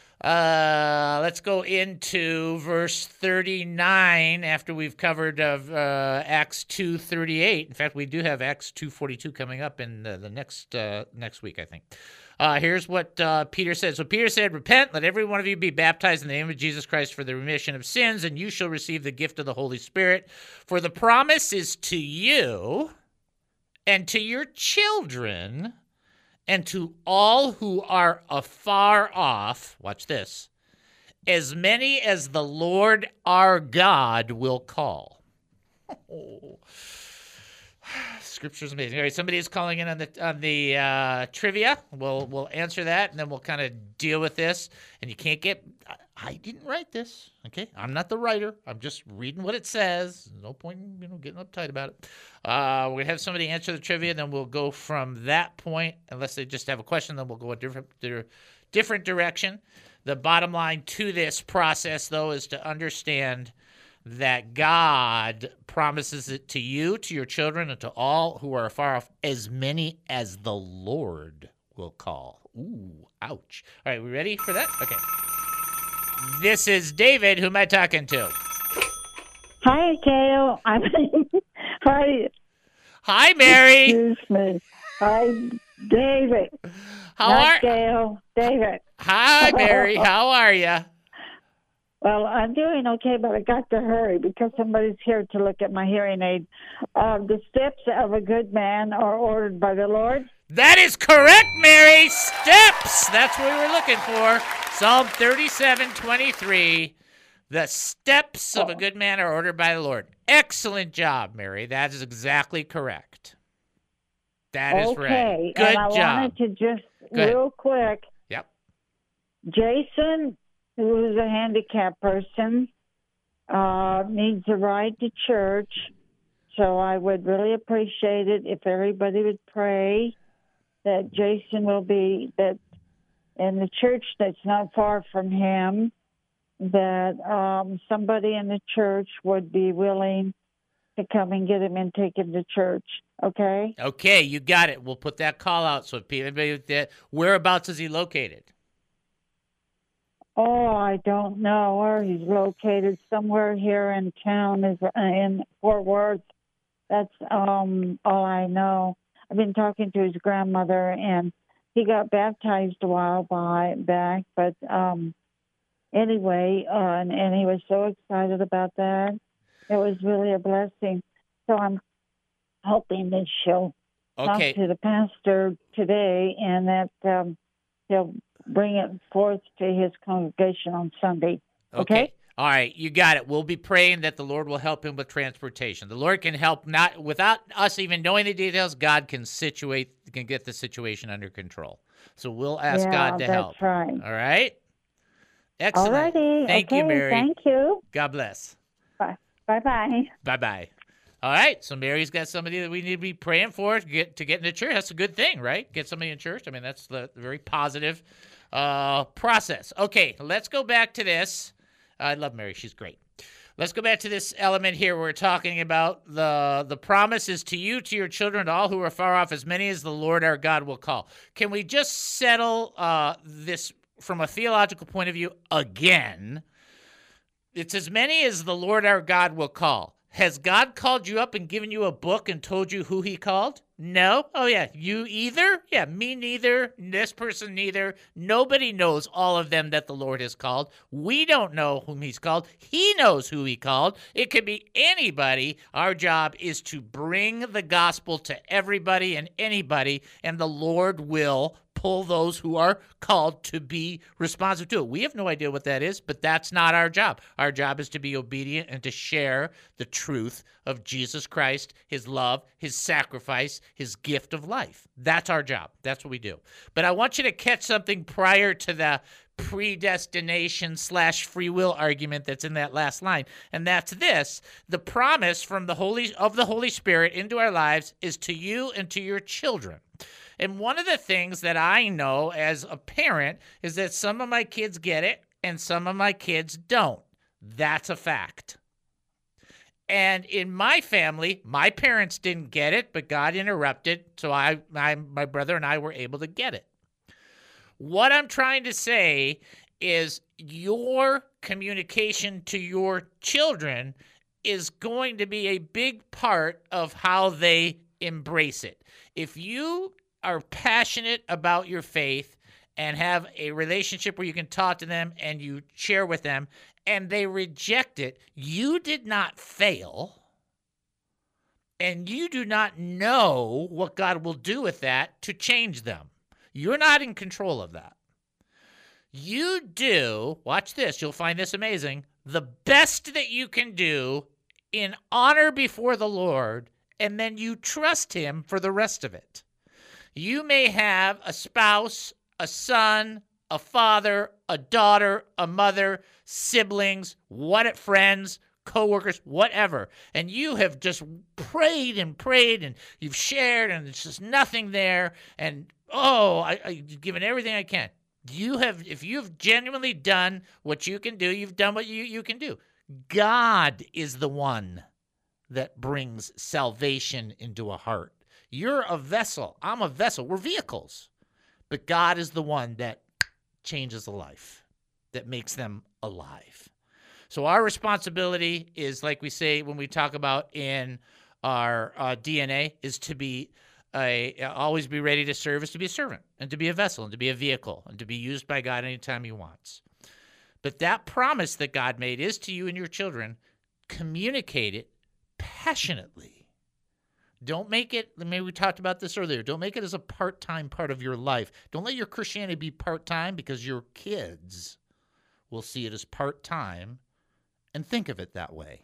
Uh, let's go into verse thirty-nine after we've covered uh, uh, Acts two thirty-eight. In fact, we do have Acts two forty-two coming up in the, the next uh, next week, I think. Uh, here's what uh, Peter said. So Peter said, repent, let every one of you be baptized in the name of Jesus Christ for the remission of sins, and you shall receive the gift of the Holy Spirit. For the promise is to you and to your children and to all who are afar off, watch this, as many as the Lord our God will call. Oh. Scripture is amazing. All right, somebody is calling in on the on the uh, trivia. We'll we'll answer that, and then we'll kind of deal with this. And you can't get. I, I didn't write this. Okay, I'm not the writer. I'm just reading what it says. No point in you know getting uptight about it. Uh, we're gonna have somebody answer the trivia, then we'll go from that point. Unless they just have a question, then we'll go a different different direction. The bottom line to this process, though, is to understand that God promises it to you, to your children, and to all who are far off, as many as the Lord will call. Ooh, ouch. All right, we ready for that? Okay. This is David. Who am I talking to? Hi, Gail. I'm Hi. Hi, Mary. Excuse me. Hi, David. How Not are Gail? David. Hi, Mary. How are you? Well, I'm doing okay, but I got to hurry because somebody's here to look at my hearing aid. Uh, the steps of a good man are ordered by the Lord. That is correct, Mary. Steps. That's what we were looking for. Psalm thirty-seven twenty-three. The steps of a good man are ordered by the Lord. Excellent job, Mary. That is exactly correct. That is okay. right. Good and I job. wanted to just, Go ahead. real quick, Yep. Jason, who is a handicapped person, uh, needs a ride to church. So I would really appreciate it if everybody would pray that Jason will be that in the church that's not far from him, that um, somebody in the church would be willing to come and get him and take him to church. Okay? Okay, you got it. We'll put that call out so if anybody that whereabouts is he located? Oh, I don't know where he's located. Somewhere here in town, is in Fort Worth. That's um all I know. I've been talking to his grandmother, and he got baptized a while by, back. But um, anyway, uh, and, and he was so excited about that. It was really a blessing. So I'm hoping that she'll Okay. talk to the pastor today, and that um, he'll bring it forth to his congregation on Sunday. Okay? Okay. All right, you got it. We'll be praying that the Lord will help him with transportation. The Lord can help not without us even knowing the details. God can situate, can get the situation under control. So we'll ask Yeah, God to that's help. right. All right. Excellent. All righty. Thank okay, you, Mary. Thank you. God bless. Bye. Bye-bye. Bye bye. All right, so Mary's got somebody that we need to be praying for to get to get into church. That's a good thing, right? Get somebody in church. I mean, that's the very positive uh, process. Okay, let's go back to this. I love Mary. She's great. Let's go back to this element here. We're talking about the the promises to you, to your children, to all who are far off, as many as the Lord our God will call. Can we just settle uh, this from a theological point of view again? It's as many as the Lord our God will call. Has God called you up and given you a book and told you who he called? No? Oh, yeah. You either? Yeah, me neither. This person neither. Nobody knows all of them that the Lord has called. We don't know whom he's called. He knows who he called. It could be anybody. Our job is to bring the gospel to everybody and anybody, and the Lord will pull those who are called to be responsive to it. We have no idea what that is, but that's not our job. Our job is to be obedient and to share the truth of Jesus Christ, his love, his sacrifice, his gift of life. That's our job. That's what we do. But I want you to catch something prior to the predestination slash free will argument that's in that last line, and that's this: the promise from the Holy of the Holy Spirit into our lives is to you and to your children. And one of the things that I know as a parent is that some of my kids get it and some of my kids don't. That's a fact. And in my family, my parents didn't get it, but God interrupted, so I, I, my brother and I were able to get it. What I'm trying to say is your communication to your children is going to be a big part of how they embrace it. If you are passionate about your faith and have a relationship where you can talk to them and you share with them, and they reject it, you did not fail, and you do not know what God will do with that to change them. You're not in control of that. You do, watch this, you'll find this amazing, the best that you can do in honor before the Lord and then you trust him for the rest of it. You may have a spouse, a son, a father, a daughter, a mother, siblings, what friends, coworkers, whatever, and you have just prayed and prayed, and you've shared, and there's just nothing there, and oh, I, I've given everything I can. You have, if you've genuinely done what you can do, you've done what you, you can do. God is the one that brings salvation into a heart. You're a vessel. I'm a vessel. We're vehicles. But God is the one that changes a life, that makes them alive. So our responsibility is, like we say when we talk about in our uh, D N A, is to be a, always be ready to serve, is to be a servant, and to be a vessel, and to be a vehicle, and to be used by God anytime he wants. But that promise that God made is to you and your children. Communicate it passionately. Don't make it, maybe we talked about this earlier, don't make it as a part-time part of your life. Don't let your Christianity be part-time, because your kids will see it as part-time and think of it that way.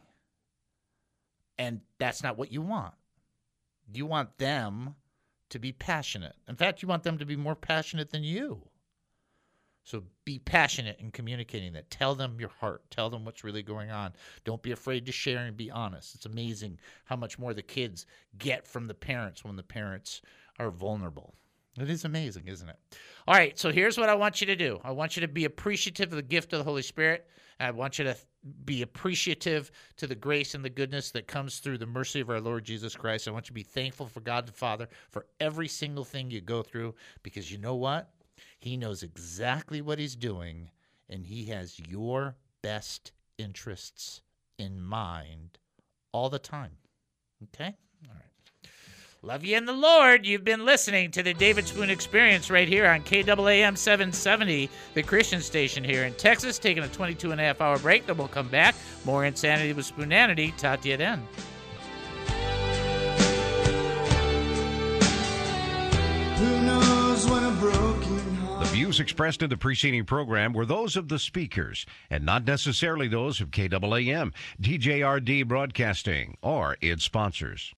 And that's not what you want. You want them to be passionate. In fact, you want them to be more passionate than you. So be passionate in communicating that. Tell them your heart. Tell them what's really going on. Don't be afraid to share and be honest. It's amazing how much more the kids get from the parents when the parents are vulnerable. It is amazing, isn't it? All right, so here's what I want you to do. I want you to be appreciative of the gift of the Holy Spirit. I want you to be appreciative to the grace and the goodness that comes through the mercy of our Lord Jesus Christ. I want you to be thankful for God the Father for every single thing you go through, because you know what? He knows exactly what he's doing, and he has your best interests in mind all the time. Okay? All right. Love you in the Lord. You've been listening to the David Spoon Experience right here on K A A M seven seventy, the Christian station here in Texas. Taking a twenty-two and a half hour break, then we'll come back. More Insanity with Spoonanity. Talk to you then. Who knows what a broken heart. The views expressed in the preceding program were those of the speakers and not necessarily those of K A A M, D J R D Broadcasting, or its sponsors.